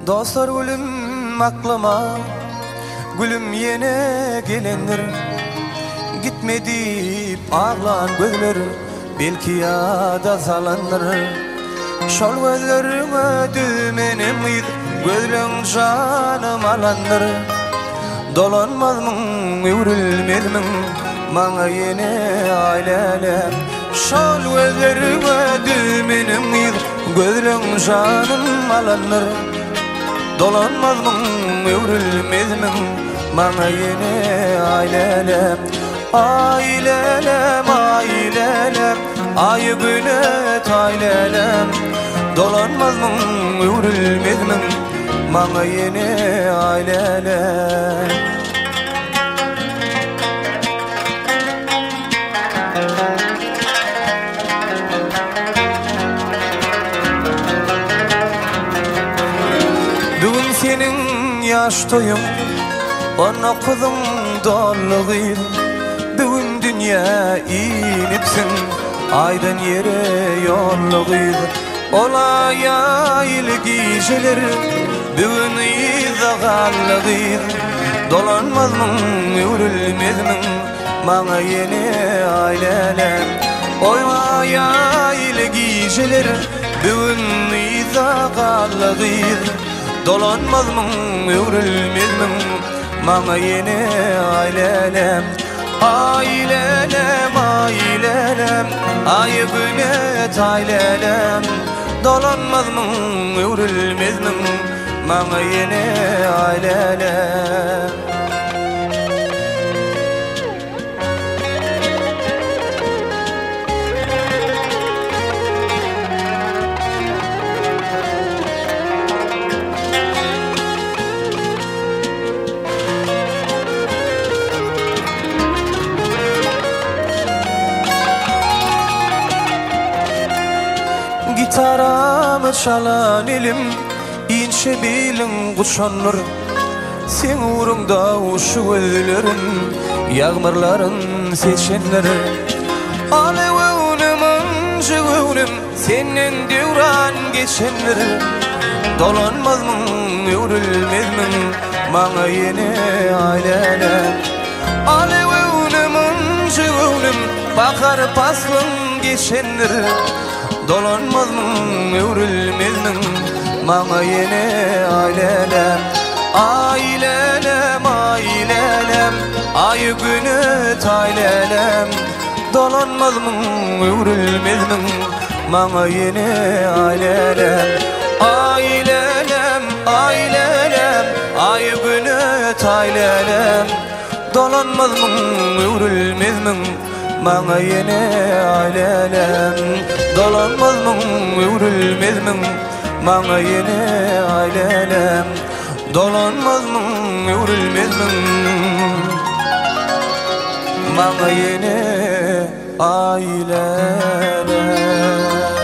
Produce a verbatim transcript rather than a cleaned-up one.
Dostlar gülüm aklıma, gülüm yine gelendir. Gitme deyip ağlan gözler, belki yada salanır. Şol gözlerime dümenim id, gözlerin canım alandır. Dolanmazmın, yürülmezmin, bana yine ailelem. Şol gözlerime dümenim id, gözlerin canım alanır. Dolanmazmın, yürülmezmin, bana yine ailelem. Ailelem, ailelem, ayı güne taylelem. Dolanmazmın, yürülmezmin, bana yine ailelem. Bugün senin yaş toyun, ona kızım dolluğuydu. Bugün dünya inipsin, aydan yere yolluğuydu. Ola yaylı geceler, bugün izağallığıydı. Dolanmazmın, yürülmezmin, bana yine ailelem. Oyma yaylı geceler, bugün izağallığıydı. Dolanmazmın, yürülmezmin, bana yine ailelem. Ailelem, ailelem, ayı güne taylelem. Dolanmazmın, yürülmezmin, bana yine ailelem. Gitaramı çalan elim, inşe bilin kuşanır. Sen uğrunda uşu gözlerin, yağmurların seçenler. Alevunum, cıvunum, senin devran geçenler. Dolanmazmın, yürülmezmin, bana yine ailelem. Alevunum, cıvunum, bakar paslın geçenler. Dolanmazmın, yürülmezmin, bana yine ailelem. Ailelem, ailelem, ayı günü taylelem. Dolanmazmın, yürülmezmin, bana yine ailelem. Ailelem, ailelem, ayı günü taylelem. Dolanmazmın, yürülmezmin, bana yine ailelem. Dolanmazmın, yürülmezmin, bana yine ailelem. Dolanmazmın, yürülmezmin, bana yine ailelem.